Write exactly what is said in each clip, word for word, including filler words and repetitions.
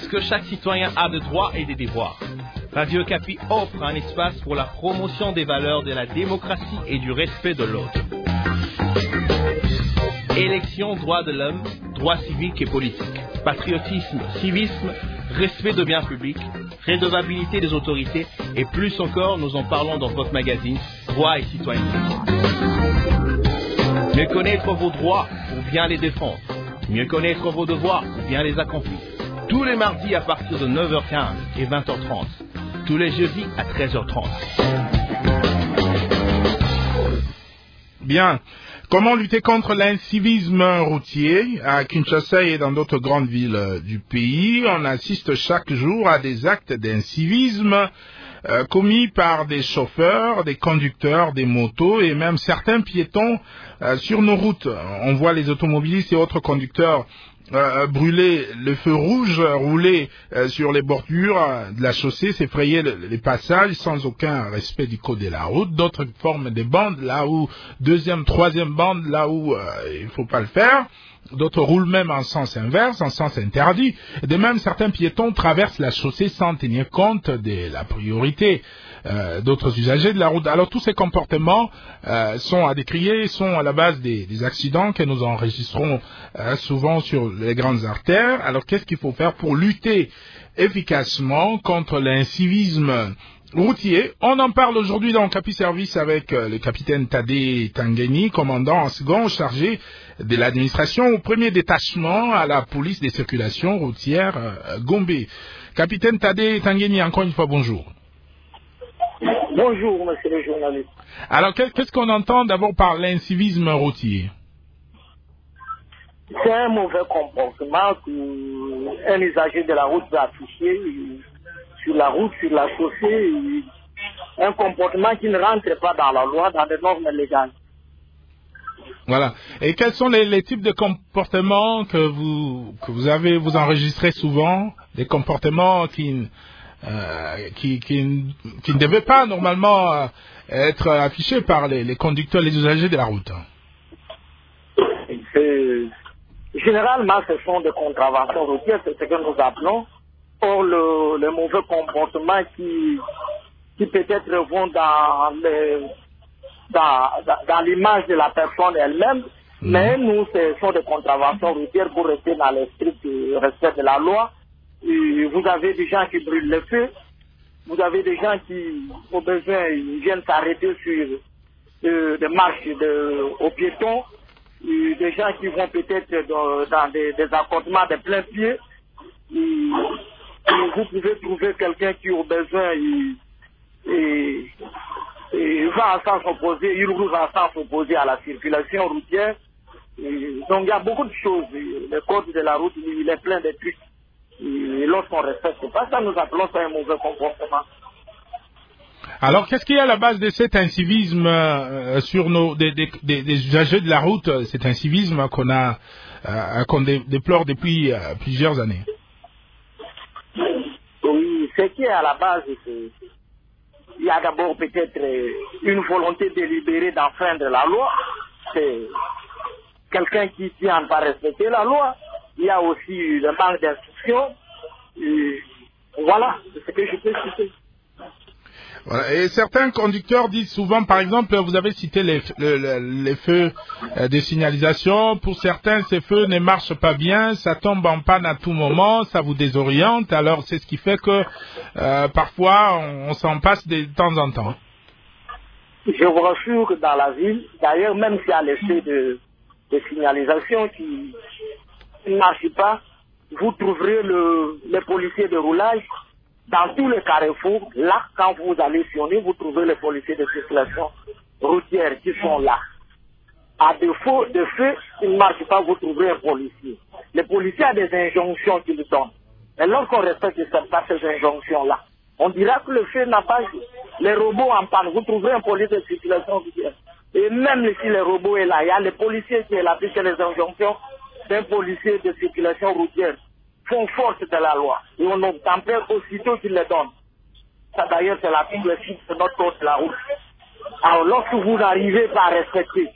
Parce que chaque citoyen a des droits et des devoirs. Radio Okapi offre un espace pour la promotion des valeurs de la démocratie et du respect de l'autre. Élection, droits de l'homme, droits civiques et politiques, patriotisme, civisme, respect de biens publics, redevabilité des autorités et plus encore, nous en parlons dans votre magazine Droits et citoyenneté. Mieux connaître vos droits pour bien les défendre. Mieux connaître vos devoirs pour bien les accomplir. Tous les mardis à partir de neuf heures quinze et vingt heures trente. Tous les jeudis à treize heures trente. Bien. Comment lutter contre l'incivisme routier à Kinshasa et dans d'autres grandes villes du pays? On assiste chaque jour à des actes d'incivisme euh, commis par des chauffeurs, des conducteurs, des motos et même certains piétons euh, sur nos routes. On voit les automobilistes et autres conducteurs Euh, brûler le feu rouge, rouler euh, sur les bordures euh, de la chaussée, s'effrayer le, les passages sans aucun respect du code de la route. D'autres forment des bandes là où, deuxième, troisième bande là où euh, il faut pas le faire. D'autres roulent même en sens inverse, en sens interdit. De même, certains piétons traversent la chaussée sans tenir compte de la priorité euh, d'autres usagers de la route. Alors tous ces comportements euh, sont à décrier, sont à la base des, des accidents que nous enregistrons euh, souvent sur les grandes artères. Alors qu'est-ce qu'il faut faire pour lutter efficacement contre l'incivisme routier? On en parle aujourd'hui dans Capi Service avec euh, le capitaine Tadé Tangeni, commandant en second chargé de l'administration au premier détachement à la police des circulations routières euh, Gombe. Capitaine Tadé Tangeni, encore une fois, bonjour. Bonjour, monsieur le journaliste. Alors, qu'est-ce qu'on entend d'abord par l'incivisme routier? C'est un mauvais comportement qu'un usager de la route peut afficher sur la route, sur la chaussée, un comportement qui ne rentre pas dans la loi, dans les normes légales. Voilà. Et quels sont les, les types de comportements que vous que vous avez vous enregistrez souvent, des comportements qui euh, qui, qui qui ne devaient pas normalement euh, être affichés par les, les conducteurs, les usagers de la route? C'est, généralement, ce sont des contraventions routières, c'est ce que nous appelons. Or, le, le mauvais comportement qui, qui peut-être vont dans, les, dans, dans, dans l'image de la personne elle-même, mmh. mais nous, ce sont des contraventions routières pour rester dans le strict respect de la loi. Et vous avez des gens qui brûlent le feu, vous avez des gens qui, au besoin, ils viennent s'arrêter sur euh, des marches de, aux piétons, et des gens qui vont peut-être dans, dans des, des accordements de plein pied. Et, et vous pouvez trouver quelqu'un qui, au besoin, il, il, il va en sens opposé, il roule en sens opposé à la circulation routière. Et donc il y a beaucoup de choses. Le code de la route, il est plein de trucs. Et lorsqu'on ne respecte pas ça, nous appelons ça un mauvais comportement. Alors, qu'est-ce qu'il y a à la base de cet incivisme euh, sur nos des, des, des, des usagers de la route, cet incivisme qu'on a euh, qu'on dé, déplore depuis euh, plusieurs années? Oui, ce qui est à la base, c'est il y a d'abord peut-être une volonté délibérée d'enfreindre la loi. C'est quelqu'un qui tient à ne pas respecter la loi. Il y a aussi le manque d'instruction. Voilà, c'est ce que je peux citer. Voilà. Et certains conducteurs disent souvent, par exemple, vous avez cité les, les, les feux euh, de signalisation. Pour certains, ces feux ne marchent pas bien, ça tombe en panne à tout moment, ça vous désoriente. Alors, c'est ce qui fait que euh, parfois, on, on s'en passe de temps en temps. Je vous rassure que dans la ville, d'ailleurs, même s'il y a les feux de, de signalisation qui ne marchent pas, vous trouverez le, les policiers de roulage. Dans tous les carrefours, là, quand vous allez sionner, vous trouvez les policiers de circulation routière qui sont là. À défaut de feu, il ne marche pas, vous trouverez un policier. Le policier a des injonctions qu'il donne. Et lorsqu'on respecte ces injonctions-là, on dira que le feu n'a pas les robots en panne. Vous trouverez un policier de circulation routière. Et même si le robot est là, il y a les policiers qui appliquent les injonctions d'un policier de circulation routière. Font force de la loi. Et on obtempère aussitôt qu'ils les donnent. Ça d'ailleurs c'est l'article six de notre code de la route. Alors lorsque vous n'arrivez pas à respecter,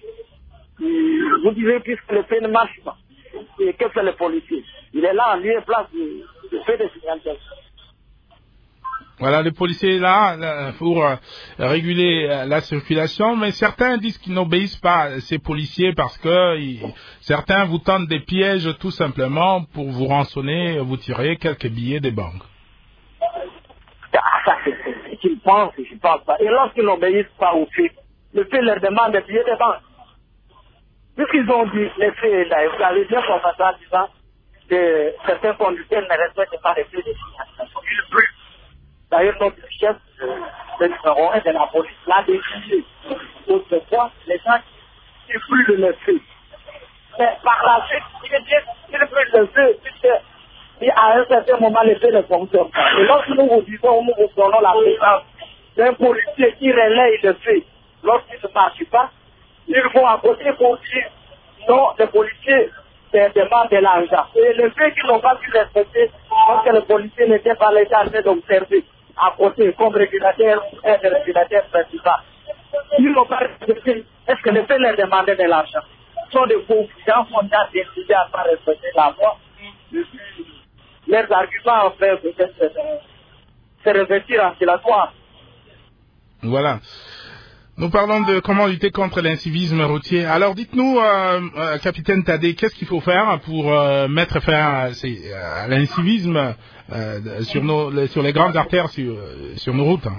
vous disiez puisque le fait ne marche pas. Et que fait le policier? Il est là en lieu et place. je fais des signalisations. Voilà, les policiers là, là pour euh, réguler euh, la circulation, mais certains disent qu'ils n'obéissent pas, ces policiers, parce que ils, certains vous tendent des pièges tout simplement pour vous rançonner, vous tirer quelques billets des banques. Ah, ça, c'est ce qu'ils pensent, je ne pense pas. Et lorsqu'ils n'obéissent pas aux faits, le fait leur demande des billets des banques. Puisqu'ils ont dit, les faits, là, vous avez bien compris en disant que certains conducteurs ne respectent pas les faits de signalisation. Ils brûlent. D'ailleurs, notre chef, le numéro un de la police, l'a décidé. Autrefois, les gens qui brûlent le feu. Mais par la suite, ils brûlent le feu, puisque à un certain moment, le feu ne fonctionne pas. Et lorsque nous vous disons, nous vous donnons la présence d'un policier qui relaye le feu, lorsqu'il ne marche pas, ils vont à côté pour dire non, les policiers demandent de l'argent. Et le fait qu'ils n'ont pas pu respecter, parce que les policiers n'étaient pas les en train d'observer à côté comme régulateur ou aide régulateur principal. Ils n'ont pas respecté. Est-ce que le fait leur demander de l'argent? Ce sont des faux gens qui ont décidé à ne pas respecter la loi. Leurs arguments en fait peut-être se revêtir en silatoire. Voilà. Nous parlons de comment lutter contre l'incivisme routier. Alors dites-nous, euh, euh, capitaine Tadé, qu'est-ce qu'il faut faire pour euh, mettre fin à, à l'incivisme euh, sur, nos, les, sur les grandes artères, sur, sur nos routes?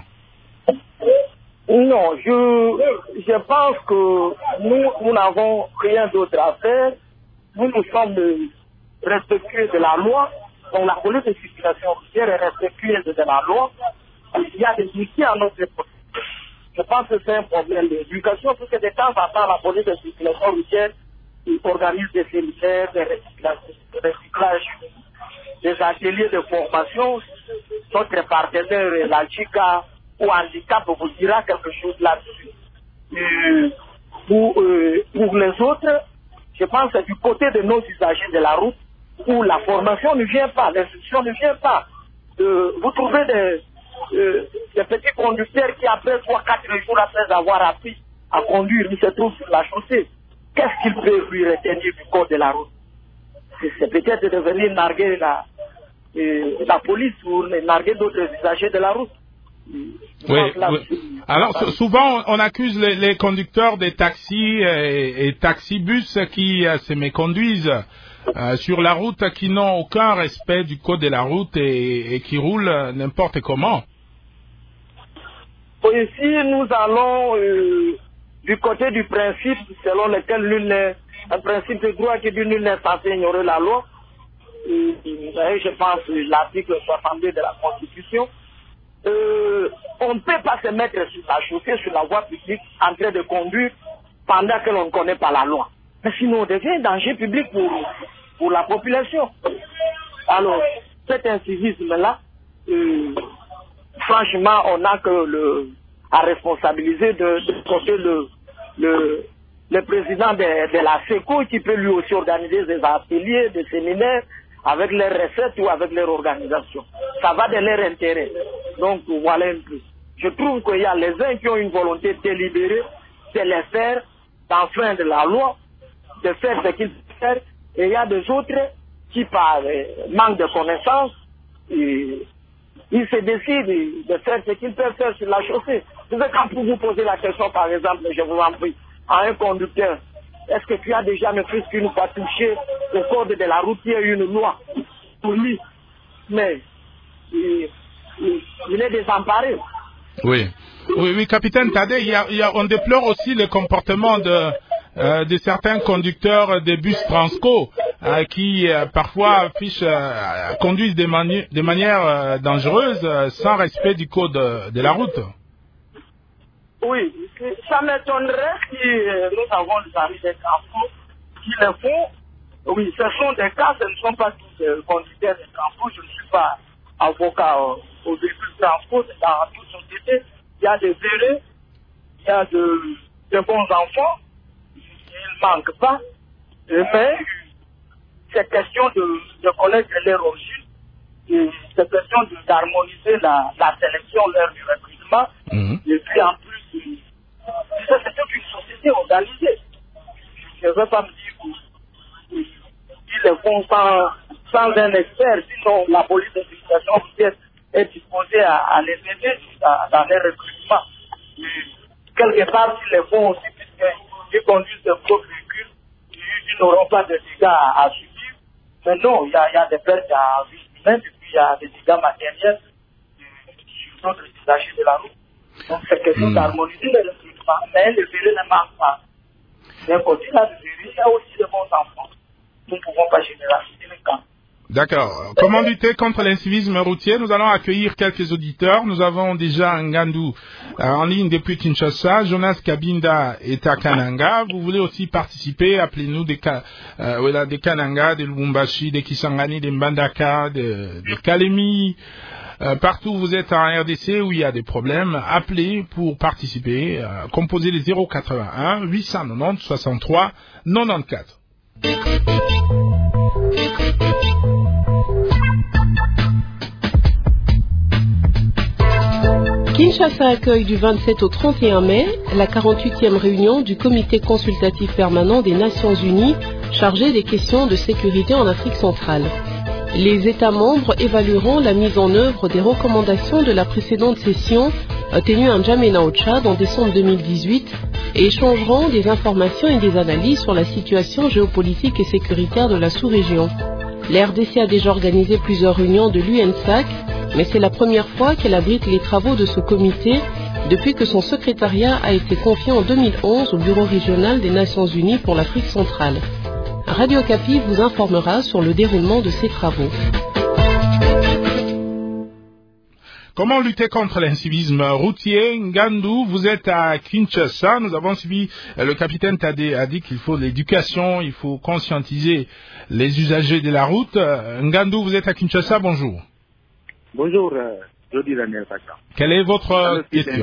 Non, je, je pense que nous, nous n'avons rien d'autre à faire. Nous, nous sommes respectueux de la loi. Donc la police de circulation routière est respectueuse de la loi. Il y a des outils à notre époque. Je pense que c'est un problème d'éducation, parce que de temps en temps, la police de circulation routière organise des séminaires, des recyclages, des ateliers de formation. Notre partenaire, la Chica ou Handicap, vous dira quelque chose là-dessus. Euh, pour, euh, pour les autres, je pense que du côté de nos usagers de la route, où la formation ne vient pas, l'instruction ne vient pas. Euh, vous trouvez des... Euh, des petits conducteurs qui après trois quatre jours après avoir appris à conduire, ils se trouvent sur la chaussée. Qu'est-ce qu'ils peuvent lui retenir du code de la route? C'est peut-être de venir narguer la, euh, la police ou narguer d'autres usagers de la route. Oui, là, oui. Alors souvent on accuse les, les conducteurs des taxis et, et taxibus qui euh, se méconduisent euh, sur la route, qui n'ont aucun respect du code de la route et, et qui roulent n'importe comment. Ici, nous allons euh, du côté du principe selon lequel nul n'est, un principe de droit qui dit nul n'est censé ignorer la loi. Et, et je pense l'article soixante-deux de la Constitution. Euh, on ne peut pas se mettre sur la chaussée, sur la voie publique, en train de conduire pendant que l'on ne connaît pas la loi. Mais sinon, on devient un danger public pour, pour la population. Alors, cet incivisme-là, euh, franchement, on n'a que le, à responsabiliser de, de côté le, le, le président de, de la SECO, qui peut lui aussi organiser des ateliers, des séminaires, avec leurs recettes ou avec leur organisation. Ça va de leur intérêt. Donc, voilà un peu. Je trouve qu'il y a les uns qui ont une volonté délibérée de les faire d'enfreindre la loi, de faire ce qu'ils peuvent faire, et il y a des autres qui, par euh, manque de connaissances, et, ils se décident de faire ce qu'ils peuvent faire sur la chaussée. Vous savez, quand vous vous posez la question, par exemple, je vous en prie, à un conducteur, est-ce que tu as déjà ne plus qu'une fois touché au code de la route, il y a une loi pour lui? Mais il, il, il est désemparé. Oui, oui, oui, capitaine Tadé, il y a, il y a, on déplore aussi le comportement de, euh, de certains conducteurs de bus Transco euh, qui euh, parfois affichent, euh, conduisent de, mani de manière euh, dangereuse euh, sans respect du code de, de la route. Oui, ça m'étonnerait si euh, nous avons des amis des Transco qui le font. Oui, ce sont des cas, ce ne sont pas tous euh, conducteurs de Transco. Je ne suis pas avocat euh, au véhicule Transco, dans toute société. Il y a des véreux, il y a de, de bons enfants, ils ne manquent pas. Mais c'est question de, de connaître leur origine, et c'est question d'harmoniser la, la sélection, l'heure du recrutement, mmh. Et puis en plus, c'est toute une société organisée. Je ne veux pas me dire qu'ils le font sans, sans un expert, sinon la police de sécurisation routière est disposée à, à les aider dans, dans les recrutements. Et quelque part, s'ils le font aussi, puisqu'ils conduisent de gros véhicules, ils n'auront pas de dégâts à, à subir. Mais non, il y a, y a des pertes à vie humaine, et puis il y a des dégâts matériels sur d'autres usagers de la route. Donc c'est question mmh. d'harmoniser les recrutements, mais le verrou ne manque pas. D'un côté, là, le verrou, il y a aussi de bons enfants. Nous ne pouvons pas généraliser les cas. D'accord. Comment lutter contre l'incivisme routier? Nous allons accueillir quelques auditeurs. Nous avons déjà Ngandou euh, en ligne depuis Kinshasa. Jonas Kabinda est à Kananga. Vous voulez aussi participer? Appelez-nous des, euh, voilà, des Kananga, des Lubumbashi, des Kisangani, des Mbandaka, des, des Kalemi. Euh, partout où vous êtes en R D C où il y a des problèmes, appelez pour participer. Euh, composez les zéro quatre-vingt-un huit cent quatre-vingt-dix soixante-trois quatre-vingt-quatorze. Kinshasa accueille du vingt-sept au trente et un mai la quarante-huitième réunion du Comité consultatif permanent des Nations Unies chargé des questions de sécurité en Afrique centrale. Les États membres évalueront la mise en œuvre des recommandations de la précédente session tenue à N'Djamena au Tchad en décembre deux mille dix-huit et échangeront des informations et des analyses sur la situation géopolitique et sécuritaire de la sous-région. La R D C a déjà organisé plusieurs réunions de l'U N S A C, mais c'est la première fois qu'elle abrite les travaux de ce comité depuis que son secrétariat a été confié en deux mille onze au Bureau régional des Nations Unies pour l'Afrique centrale. Radio Okapi vous informera sur le déroulement de ces travaux. Comment lutter contre l'incivisme routier? Ngandou, vous êtes à Kinshasa. Nous avons suivi, le capitaine Tadé a dit qu'il faut l'éducation, il faut conscientiser les usagers de la route. Ngandou, vous êtes à Kinshasa, bonjour. Bonjour, euh, Jody Daniel Pacha. Quelle est votre Alors, question?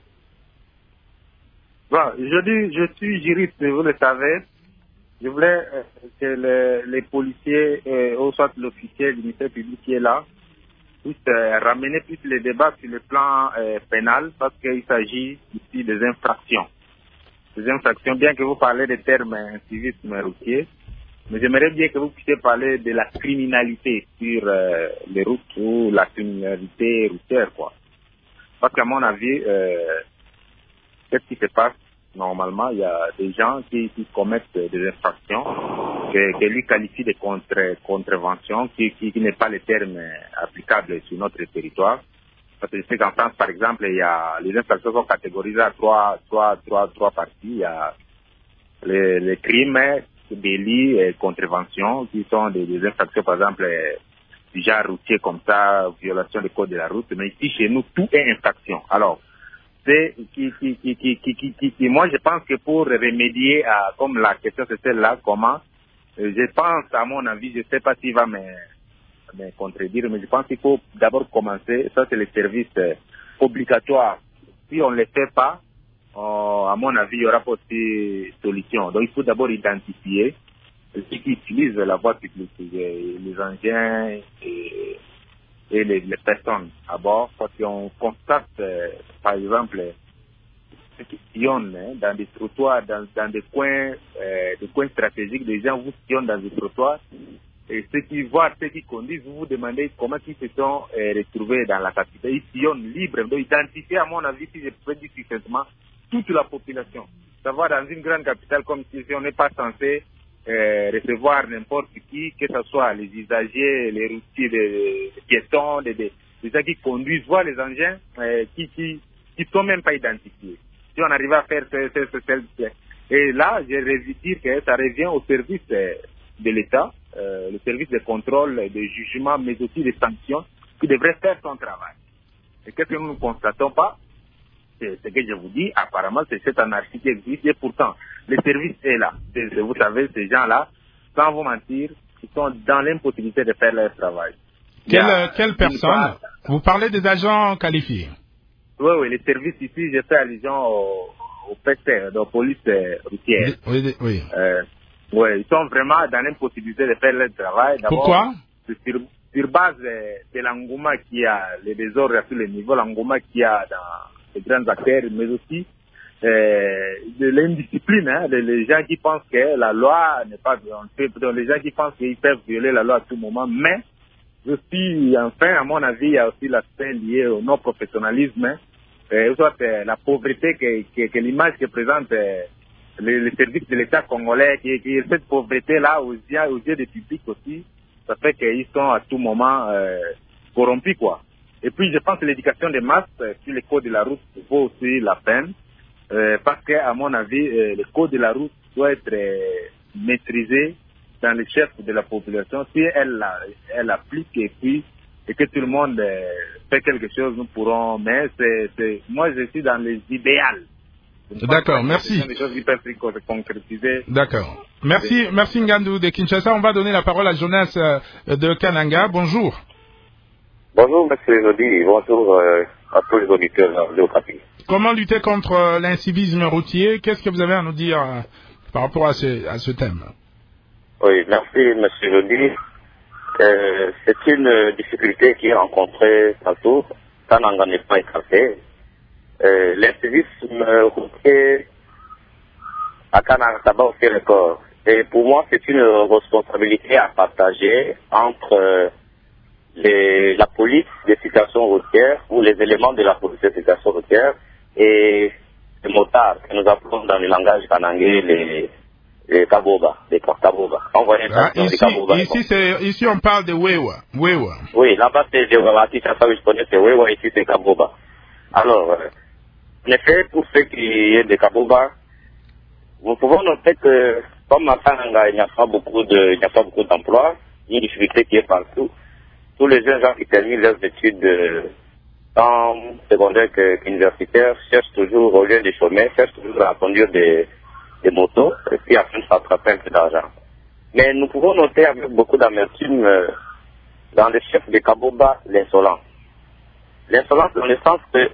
Bon, Jody, je suis juriste, vous le savez. Je voulais euh, que le, les policiers, euh, ou soit l'officier du ministère public qui est là, puissent euh, ramener plus les débats sur le plan euh, pénal, parce qu'il s'agit ici des infractions. Des infractions, bien que vous parlez des termes civisme routier, mais j'aimerais bien que vous puissiez parler de la criminalité sur euh, les routes ou la criminalité routière, quoi. Parce qu'à mon avis, euh, qu'est-ce qui se passe? Normalement, il y a des gens qui, qui commettent des infractions que, que lui qualifie de contre, contrevention, qui, qui, qui n'est pas le terme applicable sur notre territoire. Parce que je sais qu'en France, par exemple, il y a, les infractions sont catégorisées à trois, trois, trois, trois parties. Il y a les, les crimes, délits et contraventions, qui sont des, des infractions, par exemple, du genre routier comme ça, violation des codes de la route. Mais ici, chez nous, tout est infraction. Alors, c'est qui, qui, qui, qui, qui, qui, qui, qui, moi je pense que pour remédier à, comme la question c'est celle-là, comment, euh, je pense, à mon avis, je ne sais pas s'il va me, me contredire, mais je pense qu'il faut d'abord commencer, ça c'est le service euh, obligatoire. Si on ne le fait pas, euh, à mon avis, il n'y aura pas de solution. Donc il faut d'abord identifier ceux qui utilisent la voie publique, les, les engins et et les, les personnes à bord, parce qu'on constate, euh, par exemple, ceux qui sillonnent hein, dans des trottoirs, dans, dans des coins, euh, des coins stratégiques, des gens vous sillonnent dans des trottoirs, et ceux qui voient, ceux qui conduisent, vous vous demandez comment ils se sont euh, retrouvés dans la capitale. Ils sillonnent libres, donc identifier, à mon avis, si je peux dire succinctement, toute la population. Savoir dans une grande capitale comme si on n'est pas censé Euh, recevoir n'importe qui, que ce soit les usagers, les routiers, les piétons, les, les, les gens qui conduisent, voire les engins euh, qui qui qui sont même pas identifiés. Si on arrive à faire ce, ce, ce, ce, et là, je vais dire que ça revient au service euh, de l'État, euh, le service de contrôle, de jugement, mais aussi des sanctions, qui devrait faire son travail. Et qu'est-ce que nous ne constatons pas? C'est ce que je vous dis, apparemment c'est cette anarchie qui existe et pourtant le service est là. C'est, vous savez, ces gens-là, sans vous mentir, ils sont dans l'impossibilité de faire leur travail. Quelle, a, quelle personne part, Vous parlez des agents qualifiés? Oui, oui, les services ici, je fais allusion au, au P C, aux police routière. Oui, oui. Euh, oui, ils sont vraiment dans l'impossibilité de faire leur travail. D'abord, pourquoi? Sur, sur base de, de l'engouement qu'il y a, les désordres à tous les niveaux, l'engouement qu'il y a dans les grands acteurs, mais aussi euh, de l'indiscipline, hein, les, les gens qui pensent que la loi n'est pas violée, les gens qui pensent qu'ils peuvent violer la loi à tout moment, mais aussi, enfin, à mon avis, il y a aussi l'aspect lié au non-professionnalisme, hein, euh, soit euh, la pauvreté que, que, que l'image que présente euh, le, le service de l'État congolais, qui, qui cette pauvreté-là aux yeux, aux yeux des publics aussi, ça fait qu'ils sont à tout moment euh, corrompus, quoi. Et puis, je pense que l'éducation des masses euh, sur les codes de la route vaut aussi la peine, euh, parce qu'à mon avis, euh, le code de la route doit être euh, maîtrisé dans les chefs de la population. Si elle, la, elle applique et puis et que tout le monde euh, fait quelque chose, nous pourrons. Mais c'est, c'est, moi, je suis dans les idéaux. D'accord, merci. Des choses qui peuvent se concrétiser. D'accord. Merci, merci Ngandou de Kinshasa. On va donner la parole à Jonas euh, de Kananga. Bonjour. Bonjour, monsieur Zodi. Bonjour euh, à tous les auditeurs de Okapi. Comment lutter contre euh, l'incivisme routier? Qu'est-ce que vous avez à nous dire euh, par rapport à ce, à ce thème? Oui, merci, monsieur Zodi. Euh, c'est une difficulté qui est rencontrée partout. Kananga n'est pas écarté. Euh, l'incivisme routier à Kananga, ça bat aussi record. Et pour moi, c'est une responsabilité à partager entre euh, les, la police des situations routières ou les éléments de la police des situations routières et les motards que nous appelons dans le langage kanangais les, les kaboba, les kaboba. Ah, ici, kaboba, ici, c'est, ici, on parle de Wewa. Wewa. Oui, là-bas, c'est de Kinshasa, je connais, c'est Wewa, ici, c'est kaboba. Alors, euh, en effet, pour ceux qui est des kaboba, nous pouvons noter que, comme à Kananga, il n'y a pas beaucoup de, il n'y a pas beaucoup d'emplois, il y a une difficulté qui est partout. Tous les jeunes gens qui terminent leurs études euh, tant secondaires qu'universitaires cherchent toujours, au lieu de chômer, cherchent toujours à conduire des, des motos, et puis afin de s'attraper un peu d'argent. Mais nous pouvons noter avec beaucoup d'amertume euh, dans les chefs de Kaboba, l'insolence. L'insolence dans le sens que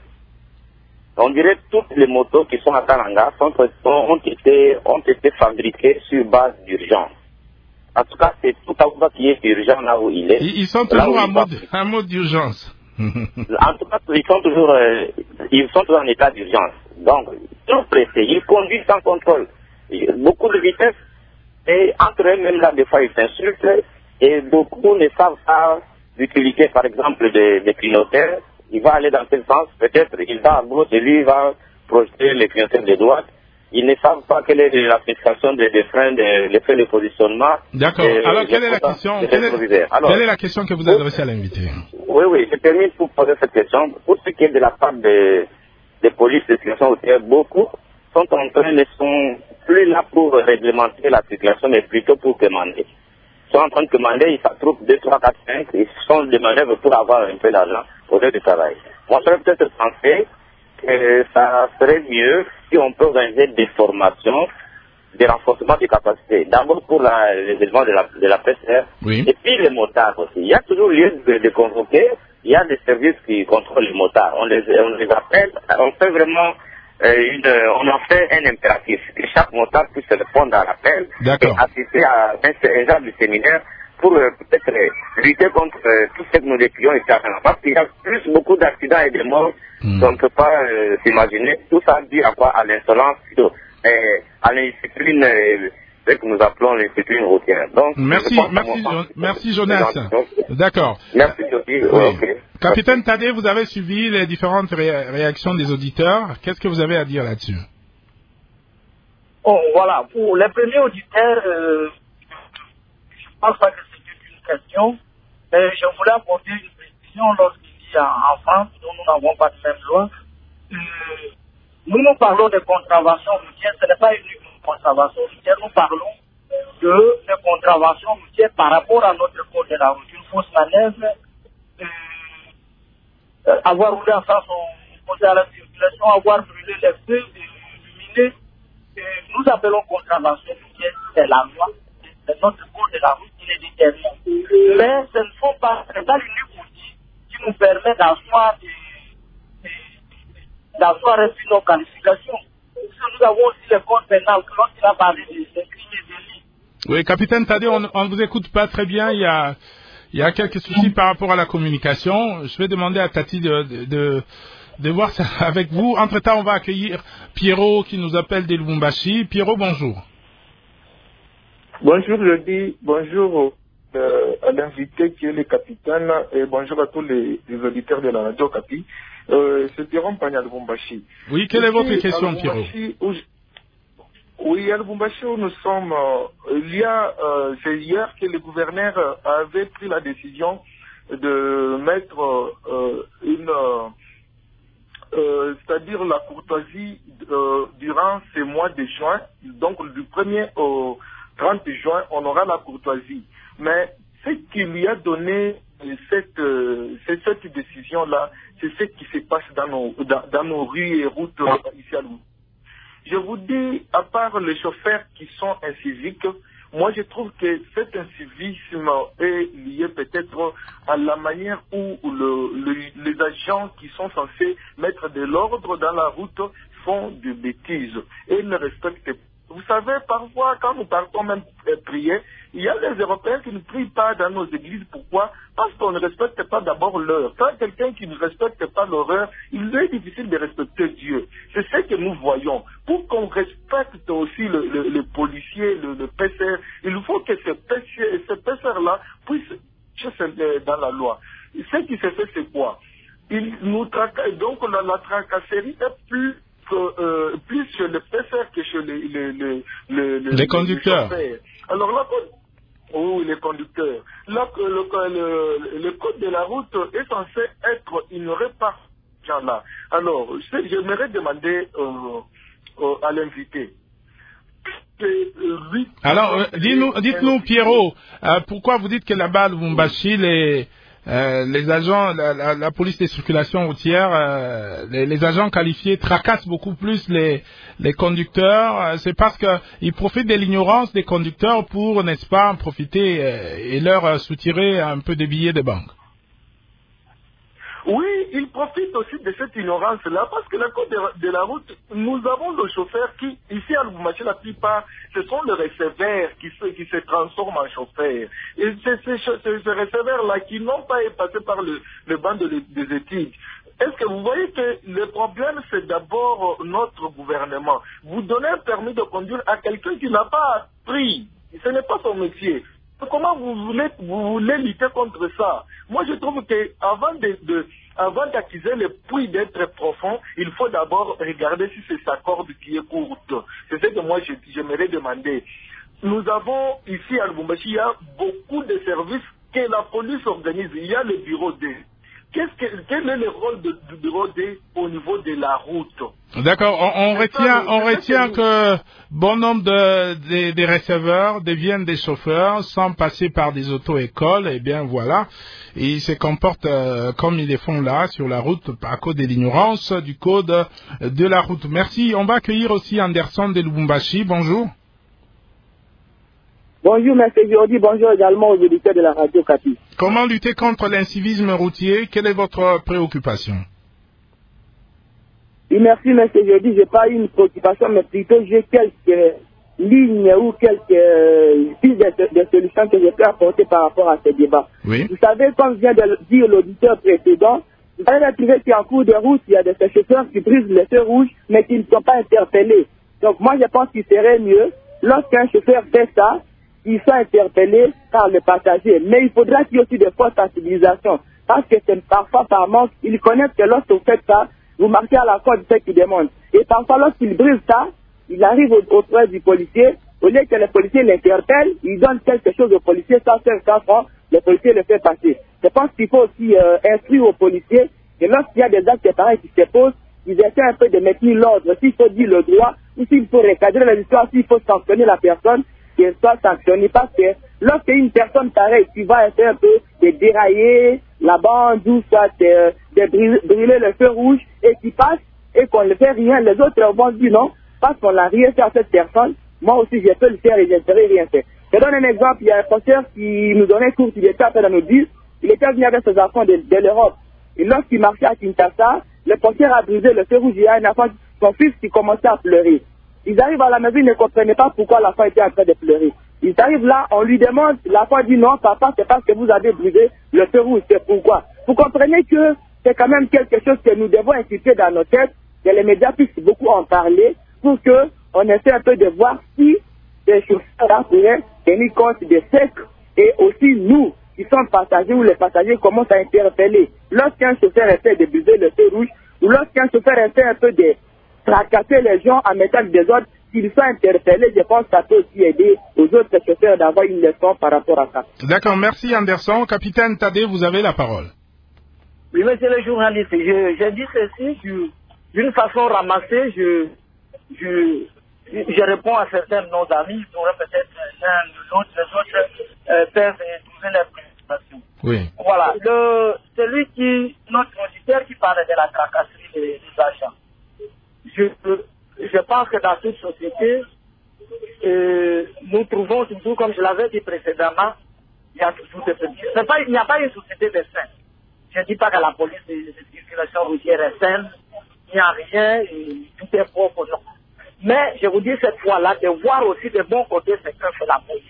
on dirait que toutes les motos qui sont à Kananga sont, ont, été, ont été fabriquées sur base d'urgence. En tout cas, c'est tout Kaboba qui est urgent là où il est. Ils sont toujours en mode, en mode d'urgence. En tout cas, ils sont toujours, euh, ils sont toujours en état d'urgence. Donc, trop pressés, ils conduisent sans contrôle. Beaucoup de vitesse, et entre eux-mêmes, là, des fois, ils s'insultent, et beaucoup ne savent pas l'utilité, par exemple, des, des clignoteurs. Il va aller dans ce sens, peut-être, il va à gauche, et lui, il va projeter les clignoteurs de droite. Ils ne savent pas quelle est l'application des, des freins, des, des freins de positionnement. D'accord. Alors, quelle est la question, quelle est, Alors, quelle est la question que vous adressez à l'invité? Oui, oui, je termine pour poser cette question. Pour ce qui est de la part des, des polices de circulation routière, beaucoup sont en train de sont plus là pour réglementer la circulation, mais plutôt pour commander. Ils sont en train de commander, ils s'attroupent deux, trois, quatre, cinq, ils sont des manœuvres pour avoir un peu d'argent au lieu de travail. Moi, j'aurais peut-être pensé que ça serait mieux si on peut organiser des formations, des renforcements de capacités. D'abord pour la, les éléments de la, de la P C R, oui. Et puis les motards aussi. Il y a toujours lieu de, de convoquer, il y a des services qui contrôlent les motards. On les, on les appelle, on fait vraiment euh, une, on en fait un impératif, que chaque motard puisse répondre à l'appel et assister à un, un genre de séminaire pour euh, peut-être euh, lutter contre euh, tout ce que nous décrions ici à Kananga. Parce qu'il y a plus beaucoup d'accidents et de morts mm. qu'on ne peut pas euh, s'imaginer. Tout ça dit à quoi? À l'insolence, euh, à l'indiscipline euh, que nous appelons l'indiscipline routière. Donc, merci, merci, jo merci Jonas. D'accord. Merci Sophie. Oui. Ouais, okay. Capitaine Tadé, vous avez suivi les différentes ré réactions des auditeurs. Qu'est-ce que vous avez à dire là-dessus? Bon, voilà. Pour les premiers auditeurs, euh, je pense pas que c'est une question, mais je voulais apporter une précision lorsqu'il dit en France, dont nous n'avons pas de même loi. Euh, nous, nous parlons de contravention routière, ce n'est pas uniquement contravention routière, nous parlons de, de contravention routière par rapport à notre code de la route. Une fausse manœuvre, euh, euh, avoir roulé en sens opposé à la circulation, avoir brûlé les feux, illuminé. Euh, nous appelons contravention routière, c'est la loi, c'est notre code de la route qui les détermine. Mais ce ne sont pas, c'est pas l'unique outil qui nous permet d'asseoir d'asseoir nos qualifications. Nous avons aussi le code pénal, lorsqu'il a parlé des crimes et délits. Oui, capitaine Tadé, on ne vous écoute pas très bien. Il y a, il y a quelques soucis par rapport à la communication. Je vais demander à Tati de, de, de voir ça avec vous. Entre-temps, on va accueillir Pierrot qui nous appelle de Lubumbashi. Pierrot, bonjour. Bonjour, je dis bonjour euh, à l'invité qui est le capitaine et bonjour à tous les, les auditeurs de la radio Capi. Euh, c'est Pierrot Pagna de Lubumbashi. Oui, quelle est votre question, Pierrot? Oui, à Lubumbashi où nous sommes, euh, il y a, euh, c'est hier que le gouverneur avait pris la décision de mettre euh, une, euh, euh, c'est-à-dire la courtoisie euh, durant ces mois de juin. Donc du premier au trente juin, on aura la courtoisie. Mais ce qui lui a donné cette, euh, cette décision-là, c'est ce qui se passe dans nos, dans, dans nos rues et routes euh, ici à Lubumbashi. Je vous dis, à part les chauffeurs qui sont inciviques, moi je trouve que cet incivisme est lié peut-être à la manière où le, le, les agents qui sont censés mettre de l'ordre dans la route font des bêtises et ne respectent pas. Vous savez, parfois, quand nous partons même prier, il y a des Européens qui ne prient pas dans nos églises. Pourquoi? Parce qu'on ne respecte pas d'abord l'heure. Quand quelqu'un qui ne respecte pas l'heure, il est difficile de respecter Dieu. C'est ce que nous voyons. Pour qu'on respecte aussi le, le, le policier, le, le P C R, il faut que ce P C R-là puisse chercher dans la loi. Ce qui se fait, c'est quoi? Il nous traque, donc la, la tracasserie est plus Que, euh, plus chez le P C R que chez les, les, les, les, les, les conducteurs. Les Alors là, oui, les conducteurs. Là, le, le, le code de la route est censé être ignoré par ces gens-là. Alors, j'aimerais demander euh, euh, à l'invité. Lui, Alors, euh, dites-nous, dites-nous, Pierrot, euh, pourquoi vous dites que là-bas, à Lubumbashi, les Euh, les agents, la, la, la police des circulations routières, euh, les, les agents qualifiés tracassent beaucoup plus les, les conducteurs. Euh, c'est parce qu'ils profitent de l'ignorance des conducteurs pour, n'est-ce pas, en profiter euh, et leur euh, soutirer un peu des billets de banque. Oui, ils profitent aussi de cette ignorance-là parce que la code de, de la route, nous avons le chauffeur qui, ici à Lubumbashi, la plupart, ce sont les receveurs qui se, qui se transforment en chauffeurs. Et c'est ces, ces, ces receveurs-là qui n'ont pas passé par le, le banc de, des études. Est-ce que vous voyez que le problème, c'est d'abord notre gouvernement. Vous donnez un permis de conduire à quelqu'un qui n'a pas appris. Ce n'est pas son métier. Comment vous voulez, vous voulez lutter contre ça? Moi, je trouve qu'avant de, de, avant d'accuser le puits d'être profond, il faut d'abord regarder si c'est sa corde qui est courte. C'est ce que moi, j'aimerais demander. Nous avons ici à Lubumbashi, il y a beaucoup de services que la police organise. Il y a le bureau D. Qu'est-ce que, quel est le rôle de, du bureau D au niveau de la route? D'accord, on, on retient, on retient que bon nombre de, de, de receveurs deviennent des chauffeurs sans passer par des auto-écoles, et bien voilà, et ils se comportent euh, comme ils le font là sur la route à cause de l'ignorance du code de la route. Merci, on va accueillir aussi Anderson de Lubumbashi, bonjour. Bonjour, M. Jordi. Bonjour également aux auditeurs de la radio Capi. Comment lutter contre l'incivisme routier? Quelle est votre préoccupation? Oui, merci, M. Jordi. Je n'ai pas une préoccupation, mais plutôt j'ai quelques lignes ou quelques pistes de, de solutions que je peux apporter par rapport à ce débat. Oui. Vous savez, comme vient de dire l'auditeur précédent, vous allez trouver qu'en cours de route, il y a des chauffeurs qui brisent les feux rouges, mais qui ne sont pas interpellés. Donc moi, je pense qu'il serait mieux, lorsqu'un chauffeur fait ça, ils sont interpellés par le passager. Mais il faudra qu'il y ait aussi de fortes sensibilisations. Parce que c'est parfois par manque, ils connaissent que lorsque vous faites ça, vous marquez à la fois de ce qu'ils demandent. Et parfois, lorsqu'ils brisent ça, il arrive au, auprès du policier. Au lieu que le policier l'interpelle, il donne quelque chose au policier, sans faire cent francs, le policier le fait passer. Je pense qu'il faut aussi euh, instruire aux policiers que lorsqu'il y a des actes pareils qui se posent, ils essaient un peu de maintenir l'ordre. S'il faut dire le droit, ou s'il faut recadrer la histoire, s'il faut sanctionner la personne, qu'elle soit sanctionnée, parce que lorsque une personne pareille qui va essayer un peu de dérailler la bande ou soit de, de brûler, brûler le feu rouge et qui passe et qu'on ne fait rien, les autres vont dire non, parce qu'on n'a rien fait à cette personne, moi aussi je peux le faire et je ne serai rien fait. Je donne un exemple, il y a un professeur qui nous donnait cours, il était en train de nous dire, il était venu avec ses enfants de, de l'Europe. Et lorsqu'il marchait à Kinshasa, le professeur a brisé le feu rouge, il y a un enfant, son fils qui commençait à pleurer. Ils arrivent à la maison, ils ne comprenaient pas pourquoi l'enfant était en train de pleurer. Ils arrivent là, on lui demande, l'enfant dit non, papa, c'est parce que vous avez brisé le feu rouge, c'est pourquoi. Vous comprenez que c'est quand même quelque chose que nous devons inculquer dans nos têtes, que les médias puissent beaucoup en parler, pour qu'on essaie un peu de voir si ces chauffeurs-là pourraient tenir compte des secs, et aussi nous, qui sommes passagers ou les passagers commencent à interpeller. Lorsqu'un chauffeur essaie de briser le feu rouge, ou lorsqu'un chauffeur essaie un peu de tracasser les gens en mettant des ordres, s'ils sont interpellés, je pense que ça peut aussi aider aux autres chauffeurs d'avoir une leçon par rapport à ça. D'accord, merci Anderson. Capitaine Tadé, vous avez la parole. Oui, monsieur le journaliste, je, je dis ceci d'une façon ramassée, je, je, je réponds à certains de nos amis, qui auraient peut-être l'un de l'autre, les autres euh, peuvent trouver les préoccupations. Oui. Voilà, le, celui qui, notre auditeur qui parlait de la tracasserie des, des agents. Je, je pense que dans toute société, euh, nous trouvons toujours, comme je l'avais dit précédemment, il y a toujours des petits. C'est pas, il n'y a pas une société de saints. Je ne dis pas que la police de, de circulation routière est saine, il n'y a rien, et tout est propre, non. Mais je vous dis cette fois-là, de voir aussi de bons côtés ce que fait la police.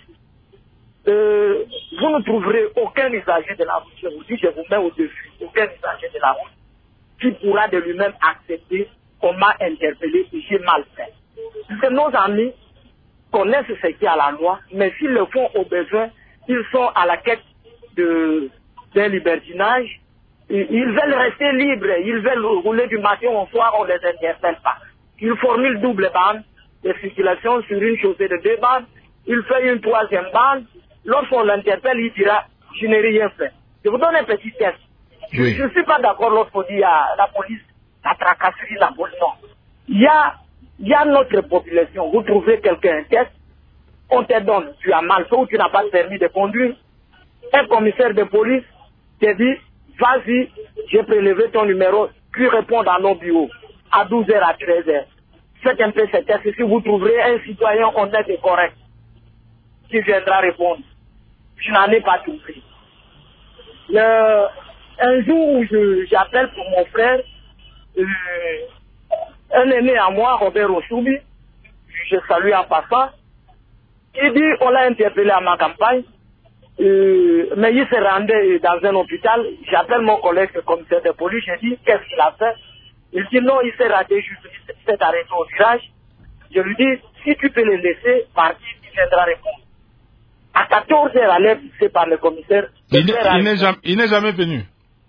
Euh, vous ne trouverez aucun usager de la route, je vous dis, je vous mets au dessus, aucun usager de la route qui pourra de lui-même accepter qu'on m'a interpellé et j'ai mal fait. Parce que nos amis connaissent ce qui est à la loi, mais s'ils le font au besoin, ils sont à la quête de, d'un libertinage, ils, ils veulent rester libres, ils veulent rouler du matin au soir, on ne les interpelle pas. Ils formulent double bande de circulation sur une chaussée de deux bandes, il fait une troisième bande, lorsqu'on l'interpelle, il dira « je n'ai rien fait ». Je vous donne un petit test. Oui. Je ne suis pas d'accord lorsqu'on dit à la police, la tracasserie, la police, non. Il y a, il y a notre population, vous trouvez quelqu'un un test, on te donne, tu as mal fait ou tu n'as pas de permis de conduire, un commissaire de police te dit, vas-y, j'ai prélevé ton numéro, tu réponds dans nos bureaux, à douze heures, à treize heures. Faites un peu ce test, si vous trouverez un citoyen honnête et correct, qui viendra répondre. Je n'en ai pas trouvé. Le, un jour où je, j'appelle pour mon frère, euh, un aîné à moi, Robert Ossoubi, je salue en passant, il dit, on l'a interpellé à ma campagne, euh, mais il se rendait dans un hôpital, j'appelle mon collègue, le commissaire de police, je dis, qu'est-ce qu'il a fait? Il dit, non, il s'est raté juste, il s'est arrêté au virage. Je lui dis, si tu peux le laisser partir, il viendra répondre. À quatorze heures à l'heure fixée par le commissaire, il, il n'est jamais, il n'est jamais venu.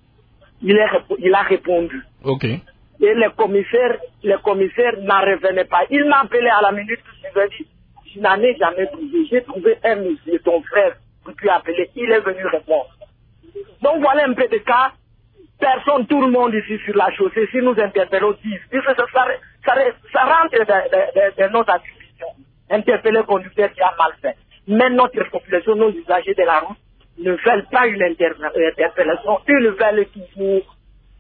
Il, est, il a répondu. Ok. Et le commissaire, le commissaire n'en revenait pas. Il m'a appelé à la minute où je lui ai dit, je n'en ai jamais trouvé. J'ai trouvé un monsieur, ton frère, que tu as appelé. Il est venu répondre. Donc voilà un peu de cas. Personne, tout le monde ici sur la chaussée, si nous interpellons dix, ça, ça, ça, ça rentre dans, dans, dans notre attribution. Interpeller le conducteur qui a mal fait. Mais notre population, nos usagers de la route, ne veulent pas une interpellation. Ils veulent toujours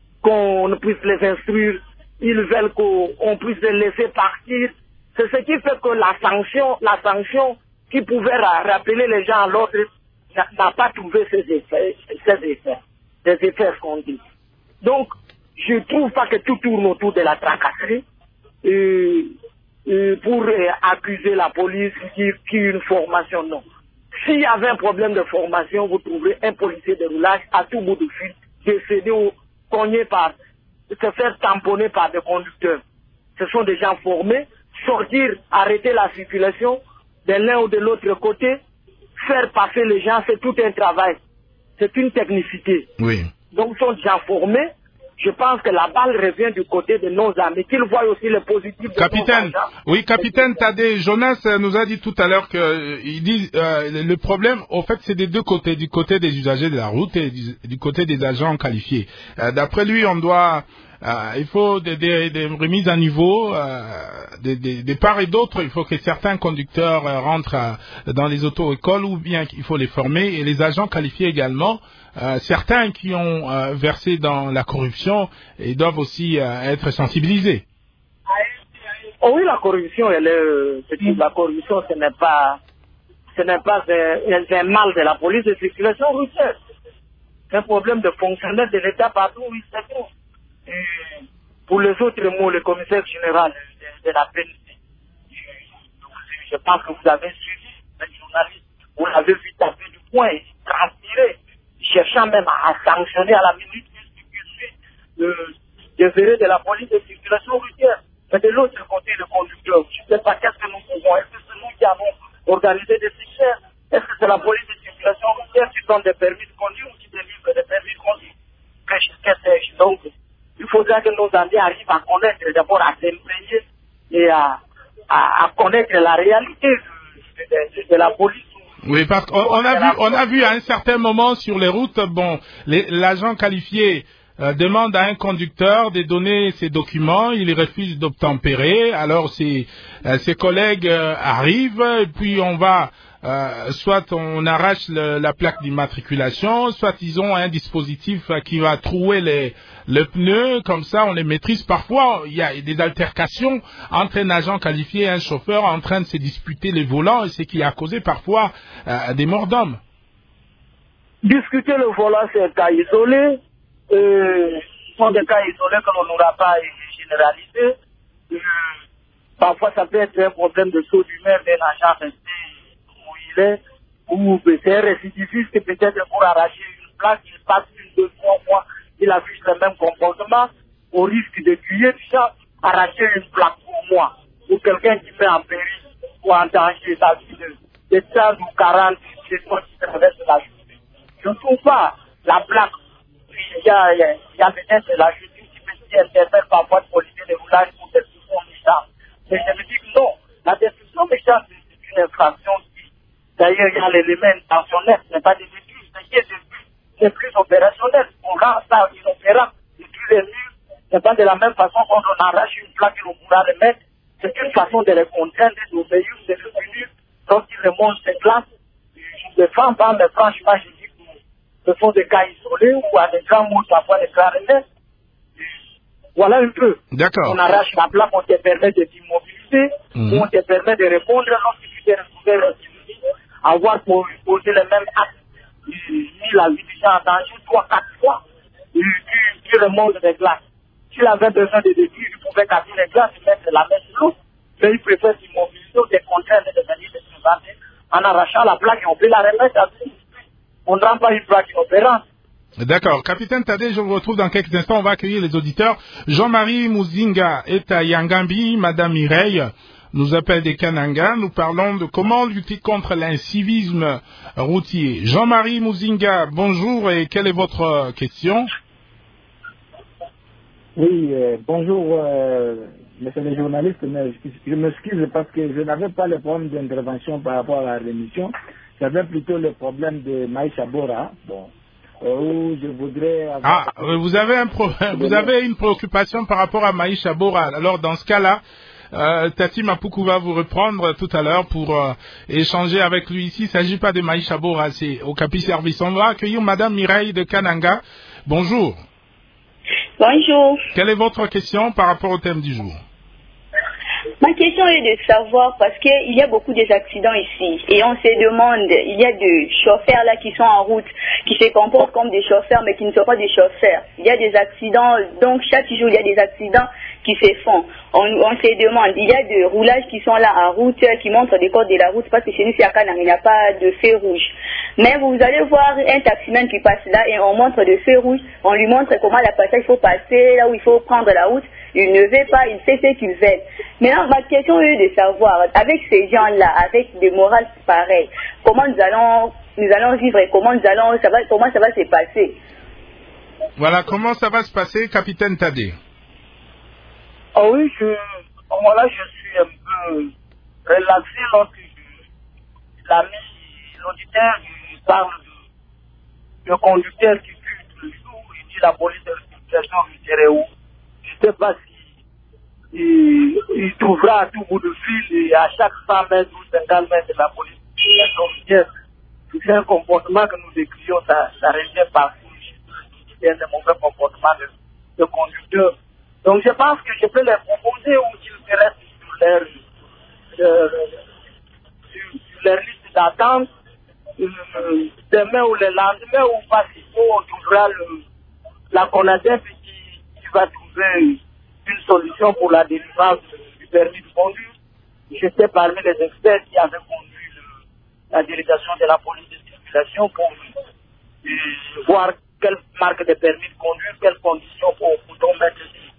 qu'on puisse les instruire. Ils veulent qu'on puisse les laisser partir. C'est ce qui fait que la sanction, la sanction qui pouvait rappeler les gens à l'ordre n'a pas trouvé ses effets, ses effets, des effets qu'on dit. Donc, je ne trouve pas que tout tourne autour de la tracasserie. Euh, euh, pour euh, accuser la police, dire qu'il y a une formation, non. S'il y avait un problème de formation, vous trouverez un policier de roulage à tout bout de fil, décédé ou cogné par, se faire tamponner par des conducteurs. Ce sont des gens formés, sortir, arrêter la circulation de l'un ou de l'autre côté, faire passer les gens, c'est tout un travail. C'est une technicité. Oui. Donc, ils sont déjà formés. Je pense que la balle revient du côté de nos amis, qu'ils voient aussi le positif. Capitaine, oui, capitaine Tadé, Jonas nous a dit tout à l'heure que euh, il dit euh, le problème, au fait, c'est des deux côtés, du côté des usagers de la route et du, du côté des agents qualifiés. Euh, d'après lui, on doit, euh, il faut des, des, des remises à niveau, euh, des, des, des parts et d'autres. Il faut que certains conducteurs euh, rentrent euh, dans les auto-écoles ou bien il faut les former et les agents qualifiés également. Euh, certains qui ont euh, versé dans la corruption et doivent aussi euh, être sensibilisés. Oh oui, la corruption, elle est, c'est mmh. la corruption, ce n'est pas, ce n'est pas un, un mal de la police de circulation routière. C'est un problème de fonctionnaire de l'État partout où il se trouve. Et pour les autres mots, le commissaire général de, de la P N C, je, je pense que vous avez suivi, les journalistes, vous l'avez vu taper du poing et transpirer, cherchant même à, à sanctionner à la minute qui suit je ferai de la police de circulation routière. Mais de l'autre côté, le conducteur, je ne sais pas qu'est-ce que nous pouvons. Est-ce que c'est nous qui avons organisé des fichiers? Est-ce que c'est la police de circulation routière qui donne des permis de conduire ou qui délivre des permis de conduire? Que sais-je? Donc, il faudra que nos amis arrivent à connaître, d'abord à s'imprégner et à, à, à connaître la réalité de, de, de, de la police. Oui, parce qu'on on a vu, on a vu à un certain moment sur les routes, bon, l'agent qualifié euh, demande à un conducteur de donner ses documents, il refuse d'obtempérer, alors ses, euh, ses collègues euh, arrivent, et puis on va, euh, soit on arrache le, la plaque d'immatriculation, soit ils ont un dispositif euh, qui va trouer les, le pneu, comme ça on les maîtrise. Parfois, il y a des altercations entre un agent qualifié et un chauffeur en train de se disputer les volants, et ce qui a causé parfois euh, des morts d'hommes. Discuter le volant, c'est un cas isolé. Euh, ce sont des cas isolés que l'on n'aura pas généralisé. Euh, parfois, ça peut être un problème de saut d'humeur d'un agent resté où il est, ou c'est un récidiviste que peut-être pour arracher une plaque, il passe une, deux, trois fois, il affiche le même comportement, au risque de tuer, déjà, arracher une plaque pour moi, ou quelqu'un qui met en péril ou en danger sa vie de, de trente ou quarante personnes qui traversent la journée. Je ne trouve pas la plaque. Il y a, il y a, il y a peut-être la justice qui interpelle parfois de policiers de roulage pour destruction méchante. Mais je me dis que non, la destruction méchante, c'est une infraction qui, d'ailleurs, il y a l'élément intentionnel, ce n'est pas des études, ce qui est c'est plus opérationnel. On rend ça inopérant. Et tous les murs, c'est pas de la même façon quand on arrache une plaque et on pourra remettre. C'est une façon de les contraindre, d'obéir, de les punir. Donc, ils remontent ces classes. Je ne défends pas, mais franchement, je dis que ce sont des cas isolés où à des grands mots, parfois des grands remèdes. Voilà un peu. D'accord. On arrache la plaque, on te permet de t'immobiliser, mmh. on te permet de répondre lorsque tu t'es retrouvé avoir posé le même acte. Mis la vie du gens en danger trois, quatre fois. Tu, tu, tu remontes des glaces. S'il avait besoin de détruire, il pouvait casser les glaces et mettre la main sur l'eau. Mais il préfère s'immobiliser ou des contraintes de venir de se présenter en arrachant la plaque et on peut la remettre à tout. On ne rend pas une plaque inopérante. D'accord. Capitaine Tadé, je vous retrouve dans quelques instants. On va accueillir les auditeurs. Jean-Marie Muzinga est à Yangambi. Madame Mireille nous appelle des Kananga. Nous parlons de comment lutter contre l'incivisme routier. Jean-Marie Muzinga, bonjour et quelle est votre question? Oui, euh, bonjour, euh, monsieur le journaliste, mais je, je m'excuse parce que je n'avais pas le problème d'intervention par rapport à l'émission. J'avais plutôt le problème de Maïcha Bora. Bon. Où je voudrais avoir... Ah, vous avez, un pro... vous avez une préoccupation par rapport à Maïcha Bora. Alors, dans ce cas-là, euh, Tati Mapoukou va vous reprendre tout à l'heure pour euh, échanger avec lui ici. Il ne s'agit pas de Maïcha Bora, c'est au Capi Service. On va accueillir Madame Mireille de Kananga. Bonjour. Bonjour. Quelle est votre question par rapport au thème du jour? Ma question est de savoir, parce qu'il y a beaucoup d'accidents ici, et on se demande, il y a des chauffeurs là qui sont en route, qui se comportent comme des chauffeurs, mais qui ne sont pas des chauffeurs. Il y a des accidents, donc chaque jour il y a des accidents qui se font. On, on se demande, il y a des roulages qui sont là en route, qui montrent des codes de la route, parce que chez nous, à Kanang, il n'y a pas de feu rouge. Mais vous allez voir un taximan qui passe là, et on montre des feux rouges, on lui montre comment la passage, il faut passer, là où il faut prendre la route. Il ne veut pas, il fait ce qu'il veut. Maintenant, ma question est de savoir, avec ces gens-là, avec des morales pareilles, comment nous allons, nous allons vivre et comment nous allons, ça va, comment ça va se passer? Voilà, comment ça va se passer, Capitaine Tadé? Oh oui, je, voilà, je suis un peu relaxé lorsque l'ami, l'auditeur, il parle de, de conducteur qui tue tout le jour, il dit la police de circulation routière où. Je ne sais pas si il, il trouvera à tout bout de fil et à chaque cent mètres ou cinquante mètres de la police routière. C'est un comportement que nous décrions, ça, ça revient partout. C'est un mauvais comportement de, de conducteur. Donc je pense que je peux les proposer ou qu'ils restent sur leur, euh, sur, sur leur liste d'attente euh, demain ou le lendemain ou pas s'il faut, on trouvera le, la connaissance qui, qui va trouver une solution pour la délivrance du permis de conduire. J'étais parmi les experts qui avaient conduit le, la délégation de la police de circulation pour euh, voir quelle marque de permis de conduire, quelles conditions pour, pour mettre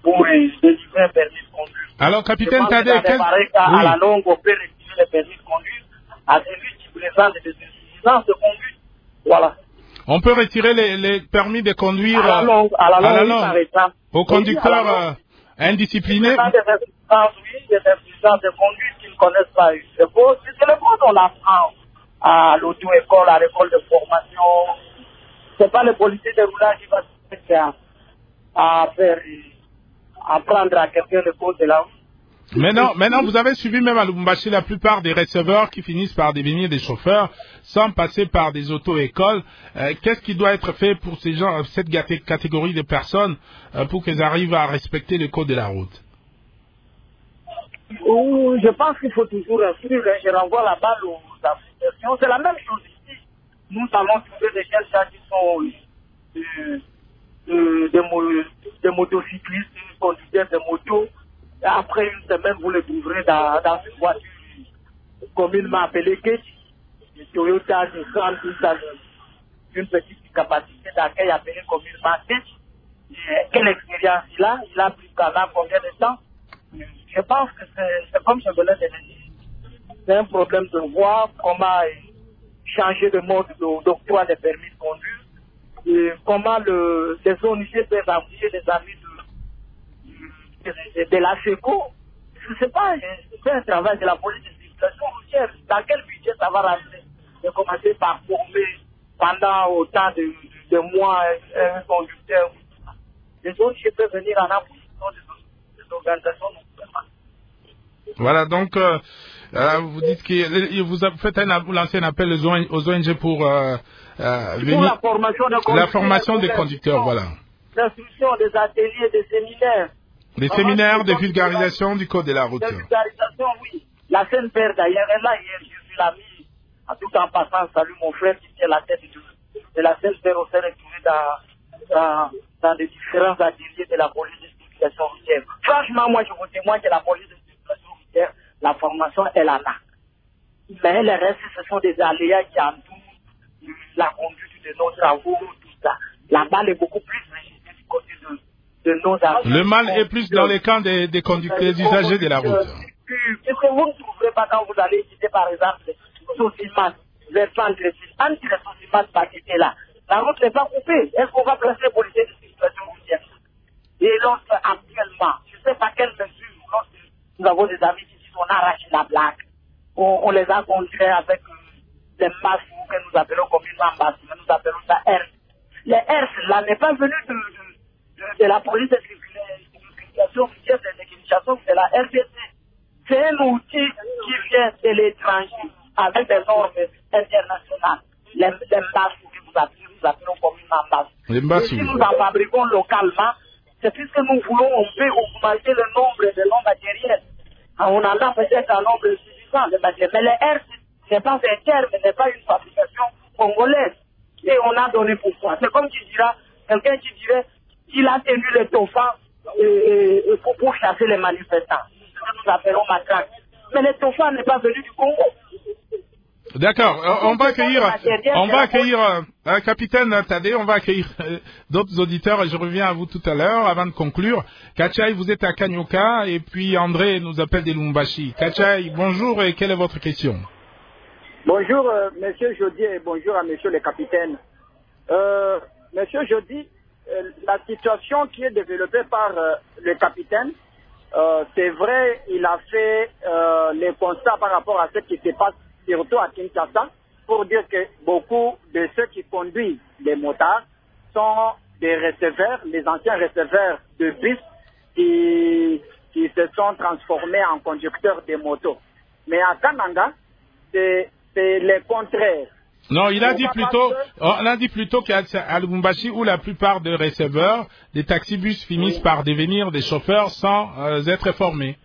pour délivrer un permis de conduire. Alors, capitaine Tadé, quel... oui. À la longue, on peut retirer le permis de conduire à celui qui présente des insuffisances de conduite. Voilà. On peut retirer les, les permis de conduire à la longue, à la longue, à la oui, longue par exemple. aux conducteurs euh, indisciplinés. Il y a des insuffisances, oui, des insuffisances de conduite qu'ils ne connaissent pas. C'est beau, c'est le mot qu'on apprend à l'auto-école, à l'école de formation. C'est pas le policier de roulage qui va se faire à faire apprendre à quelqu'un le code de la route. Maintenant, maintenant, vous avez suivi même à Lubumbashi la plupart des receveurs qui finissent par devenir des chauffeurs sans passer par des auto-écoles. Euh, qu'est-ce qui doit être fait pour ces gens, cette catégorie de personnes, euh, pour qu'elles arrivent à respecter le code de la route? Oh, je pense qu'il faut toujours instruire. Je renvoie la balle aux associations. C'est la même chose ici. Nous allons trouver des gens qui sont euh, euh, des, mo des motocyclistes, des conducteurs de motos. Après une semaine, vous les trouverez dans, dans une voiture communément appelée Ketch. Toyota, une petite capacité d'accueil appelée communément Ketch. Quelle expérience il a? Il a pris quand même combien de temps? Je pense que c'est comme je venais de le dire. C'est un problème de voir comment changer de mode d'octroi des permis de conduire et comment le, les O N G peuvent appuyer les amis de, de, de la SECO. Je ne sais pas, c'est un travail de la police de circulation routière. Dans quel budget ça va rentrer? De commencer par former pendant autant de, de, de mois un conducteur. Les O N G peuvent venir en appui des, des organisations. Voilà, donc euh, euh, vous dites que vous faites un, vous lancez un appel aux O N G pour, euh, euh, venir, pour la formation, de la formation des conducteurs, voilà. L'instruction des ateliers, des séminaires. Des séminaires de vulgarisation du code de la route. De vulgarisation, oui. La Sainte-Père d'ailleurs est là hier, je suis l'ami. En tout en passant, salut mon frère qui tient la tête de, de la Sainte-Père au sein retrouvé dans, dans, dans les différents ateliers de la police de circulation routière. Franchement, moi je vous témoigne que la police de circulation routière, la formation elle en a. Mais le reste, ce sont des aléas qui entourent la conduite de nos travaux, tout ça. La balle est beaucoup plus rejetée du côté de, de nos amis. Le mal est plus dans les camps des, des conducteurs, des usagers de la route. Qu'est-ce que vous ne trouverez pas quand vous allez quitter, par exemple, Sosiman, vers Centre-Sud, entre les Sosiman paquetés là? La route n'est pas coupée. Est-ce qu'on va placer les policiers de circulation routière? Et lorsque, actuellement, je ne sais pas quelle mesure, lorsque nous avons des amis qui disent qu'on arrache la blague, on, on les a contraints avec euh, les masques que nous appelons communément masques, mais nous appelons ça R. Les R, là, n'est pas venu de, de, de, de la police de circulation routière, de l'équitation de la R T C. C'est un outil qui vient de l'étranger, avec des normes internationales. Les, les masques que vous appelez, nous appelons communément masques. Les masques, et si nous en fabriquons localement, c'est puisque nous voulons, on peut augmenter le nombre de longs matériels. On en a peut-être un nombre suffisant de matériels. Mais les R, c'est pas un terme, ce n'est pas une fabrication congolaise. Et on a donné pourquoi. C'est comme tu diras, quelqu'un qui dirait qu'il a tenu les dauphins pour, pour chasser les manifestants. Nous appelons matraque. Mais le dauphin n'est pas venu du Congo. D'accord, on va accueillir, on va accueillir, euh, capitaine Tadé, on va accueillir euh, d'autres auditeurs et je reviens à vous tout à l'heure avant de conclure. Kachai, vous êtes à Kanyoka et puis André nous appelle de Lubumbashi. Kachai, bonjour et quelle est votre question? Bonjour, euh, monsieur Jody et bonjour à monsieur le capitaine. Euh, monsieur Jody, euh, la situation qui est développée par euh, le capitaine, euh, c'est vrai, il a fait euh, les constats par rapport à ce qui se passe surtout à Kinshasa, pour dire que beaucoup de ceux qui conduisent les motards sont des receveurs, les anciens receveurs de bus qui, qui se sont transformés en conducteurs de motos. Mais à Kananga, c'est le contraire. Non, il a dit plutôt, on a dit plutôt qu'à Lubumbashi où la plupart des receveurs, des taxibus finissent oui. par devenir des chauffeurs sans euh, être formés.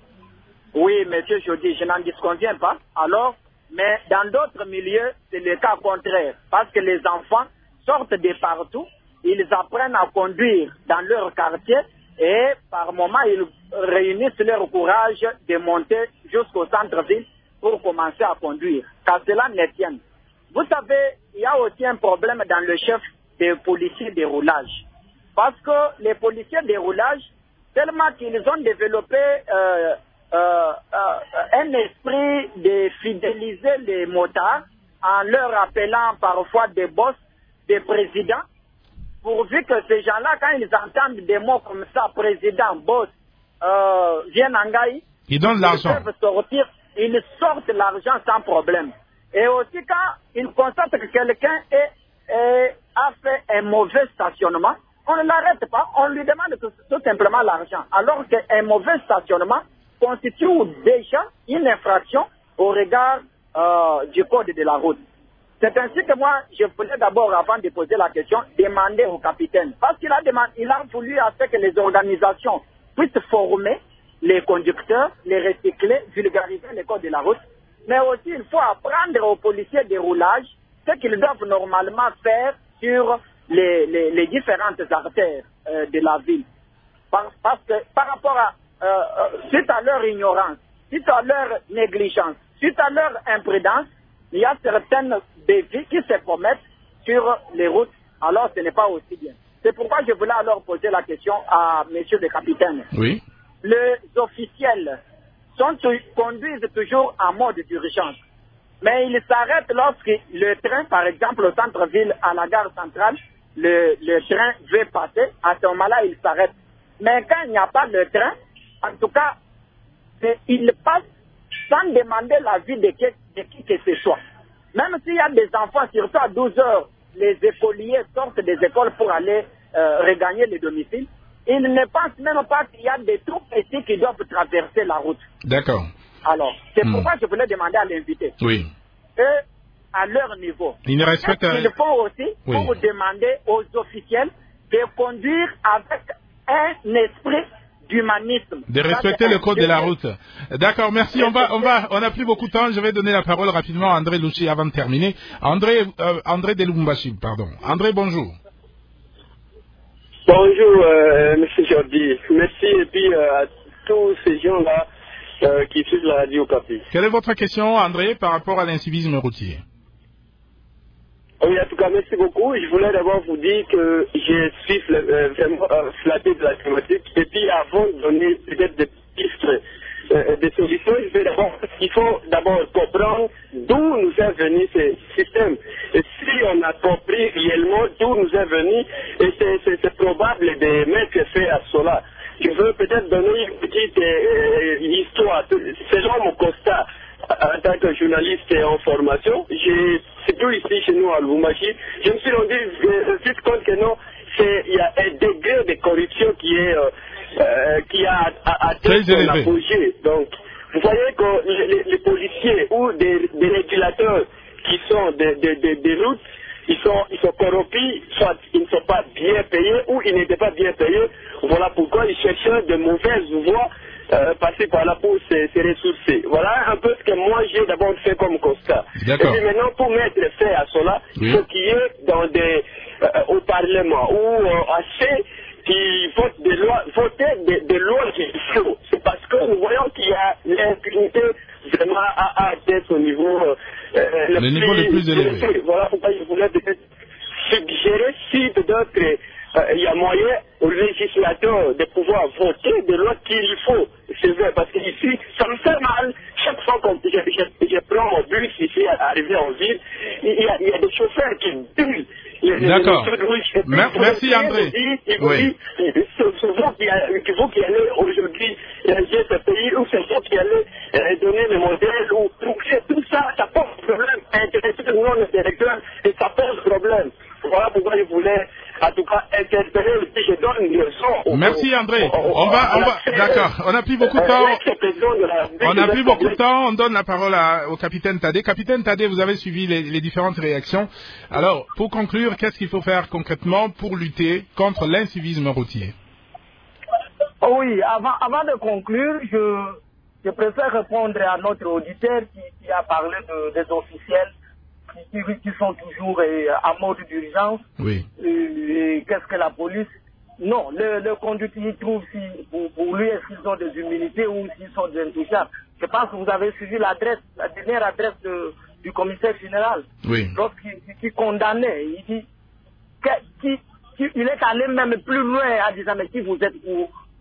Oui, monsieur Jody, je n'en disconviens pas. Alors, mais dans d'autres milieux, c'est le cas contraire. Parce que les enfants sortent de partout, ils apprennent à conduire dans leur quartier et par moment, ils réunissent leur courage de monter jusqu'au centre-ville pour commencer à conduire. Car cela ne tienne. Vous savez, il y a aussi un problème dans le chef des policiers de roulage. Parce que les policiers de roulage, tellement qu'ils ont développé euh, euh, euh, un esprit de fidéliser les motards en leur appelant parfois des boss, des présidents, pourvu que ces gens-là, quand ils entendent des mots comme ça, président, boss, euh, viennent en Gaï, ils donnent l'argent. Ils peuvent sortir, ils sortent l'argent sans problème. Et aussi quand ils constatent que quelqu'un est, est, a fait un mauvais stationnement, on ne l'arrête pas, on lui demande tout, tout simplement l'argent. Alors qu'un mauvais stationnement constitue déjà une infraction au regard euh, du code de la route. C'est ainsi que moi, je voulais d'abord, avant de poser la question, demander au capitaine. Parce qu'il a, demandé, il a voulu à ce que les organisations puissent former les conducteurs, les recycler, vulgariser les codes de la route. Mais aussi, il faut apprendre aux policiers de roulage ce qu'ils doivent normalement faire sur les, les, les différentes artères euh, de la ville. Parce, parce que par rapport à, euh, euh, suite à leur ignorance, suite à leur négligence, suite à leur imprudence, il y a certaines défis qui se commettent sur les routes, alors ce n'est pas aussi bien. C'est pourquoi je voulais alors poser la question à monsieur le capitaine. Oui. Les officiels sont, conduisent toujours en mode d'urgence, mais ils s'arrêtent lorsque le train, par exemple au centre-ville, à la gare centrale, le, le train veut passer, à ce moment-là, ils s'arrêtent. Mais quand il n'y a pas de train, en tout cas, ils passent sans demander l'avis de qui, de qui que ce soit. Même s'il y a des enfants, surtout à douze heures, les écoliers sortent des écoles pour aller euh, regagner les domiciles, ils ne pensent même pas qu'il y a des tout petits qui doivent traverser la route. D'accord. Alors, c'est hmm. pourquoi je voulais demander à l'invité. Oui. Eux, à leur niveau, ils ne respectent qu'est-ce qu'ils font aussi oui. pour demander aux officiels de conduire avec un esprit d'humanisme. De respecter le code de la route. D'accord, merci. On va, on va, on n'a plus beaucoup de temps. Je vais donner la parole rapidement à André Louchi avant de terminer. André, euh, André Delumbashi, pardon. André, bonjour. Bonjour, euh, monsieur Jordi. Merci et puis euh, à tous ces gens-là euh, qui suivent la radio Capi. Quelle est votre question, André, par rapport à l'incivisme routier? Oui, en tout cas, merci beaucoup. Je voulais d'abord vous dire que je suis euh, vraiment euh, flatté de la thématique. Et puis, avant de donner peut-être des pistes, euh, des solutions, je vais d'abord, il faut d'abord comprendre d'où nous est venu ce système. Et si on a compris réellement d'où nous est venu, et c'est probable de mettre fin à cela. Je veux peut-être donner une petite euh, histoire, selon mon constat. En tant que journaliste en formation, c'est tout ici chez nous à Lubumbashi, je me suis rendu euh, vite compte que non, il y a un degré de corruption qui est euh, euh, qui a atteint son apogée. Donc, vous voyez que les, les, les policiers ou des, des régulateurs qui sont des de, de, de routes, ils sont, ils sont corrompus, soit ils ne sont pas bien payés ou ils n'étaient pas bien payés. Voilà pourquoi ils cherchaient de mauvaises voies. Euh, passer par là pour se, se ressourcer. Voilà un peu ce que moi j'ai d'abord fait comme constat. Et puis maintenant, pour mettre fin à cela, il oui. faut qu'il y ait dans des, euh, au Parlement ou euh, assez qui votent des lois, voter des, des lois qu'il faut. C'est parce que nous voyons qu'il y a l'impunité vraiment à, à atteindre au niveau, euh, le, le niveau le plus élevé. Voilà pourquoi je voulais peut-être suggérer si peut-être Euh, il y a moyen aux législateurs de pouvoir voter des lois qu'il faut. C'est vrai, parce que ici, ça me fait mal. Chaque fois que je, je, je prends mon bus ici, arrivé en ville, il y a, il y a des chauffeurs qui bullent. D'accord. Merci André. Il vous dit, c'est vous qui, vous qui allez aujourd'hui diriger ce pays, ou c'est vous qui allez euh, donner le modèle, ou tout ça, ça pose problème. Intéresser le non-intellectuel, et ça pose problème. Voilà pourquoi je voulais, en tout cas, interpeller le je donne une leçon. Merci André. On, on, on va, on va, d'accord. On n'a plus beaucoup de temps. On n'a plus beaucoup de temps. On donne la parole à, au capitaine Tadé. Capitaine Tadé, vous avez suivi les, les différentes réactions. Alors, pour conclure, qu'est-ce qu'il faut faire concrètement pour lutter contre l'incivisme routier? Oui, avant, avant de conclure, je, je préfère répondre à notre auditeur qui, qui a parlé de, des officiels Qui, qui sont toujours euh, en mode d'urgence. Oui. Et, et qu'est-ce que la police? Non, le, le conducteur, il trouve si pour, pour lui, est-ce qu'ils ont des immunités ou s'ils sont des intouchables. Je pense que vous avez suivi l'adresse, la dernière adresse de, du commissaire général. Oui. Lorsqu'il il condamnait, il dit qu'il il est allé même plus loin en disant mais qui vous êtes pour,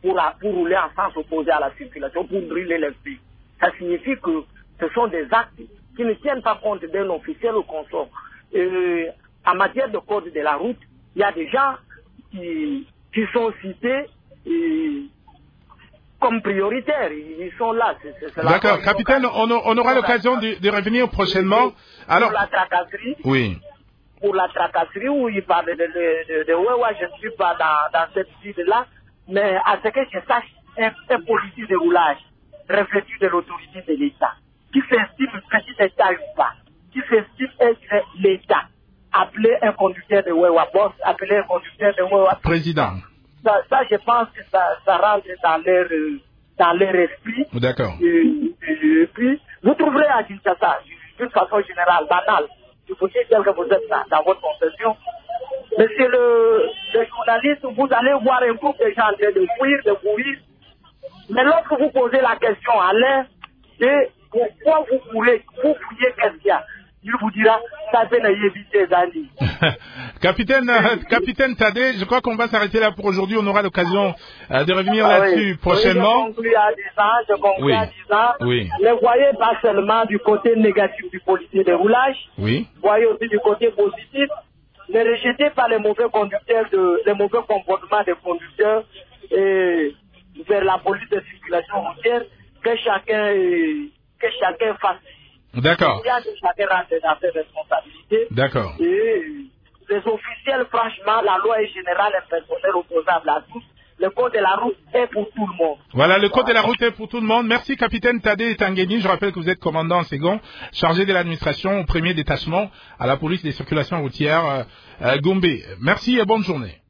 pour, pour rouler en sens opposé à la circulation, pour brûler les feux. Ça signifie que ce sont des actes qui ne tiennent pas compte d'un officiel ou consort. Euh, en matière de code de la route, il y a des gens qui, qui sont cités et, comme prioritaires. Ils sont là. D'accord. Capitaine, on, on aura l'occasion de, de revenir prochainement. Alors, pour la tracasserie, oui. Pour la tracasserie, où il parle de, de, de, de ouais, ouais, je ne suis pas dans, dans cette ville-là, mais à ce que je sache, un, un policier de roulage revêtu de l'autorité de l'État, qui s'estime petit État ou pas, qui s'estime être l'État, appeler un conducteur de Wewa boss, appeler un conducteur de Wewa président. Ça, ça, je pense que ça, ça rentre dans leur, dans leur esprit. D'accord. Et, et, et puis, vous trouverez à Kinshasa, d'une façon générale, banale, il faut dire que vous êtes dans, dans votre confession. Mais c'est le, le journaliste, vous allez voir un groupe de gens en train de fuir, de courir. Mais lorsque vous posez la question à l'air, c'est pourquoi vous courez, vous fouillez qu'est-ce qu'il y a. Il vous dira, ça fait éviter d'aller. Capitaine, euh, Capitaine Tadé, je crois qu'on va s'arrêter là pour aujourd'hui. On aura l'occasion euh, de revenir ah, là-dessus oui. prochainement. Oui, je conclue à disant, je conclue oui. à disant, oui. ne voyez pas seulement du côté négatif du policier de roulage, oui. voyez aussi du côté positif. Ne rejetez pas les mauvais conducteurs, de, les mauvais comportements des conducteurs et vers la police de circulation routière, que chacun, que chacun fasse. D'accord. Il y a que chacun rentre dans ses responsabilités. D'accord. Et les officiels, franchement, la loi est générale et personnelle opposable à tous. Le code de la route est pour tout le monde. Voilà, le code de la route est pour tout le monde. Merci, capitaine Tadé Tangueni. Je rappelle que vous êtes commandant second, chargé de l'administration au premier détachement à la police des circulations routières euh, euh, Gombe. Merci et bonne journée.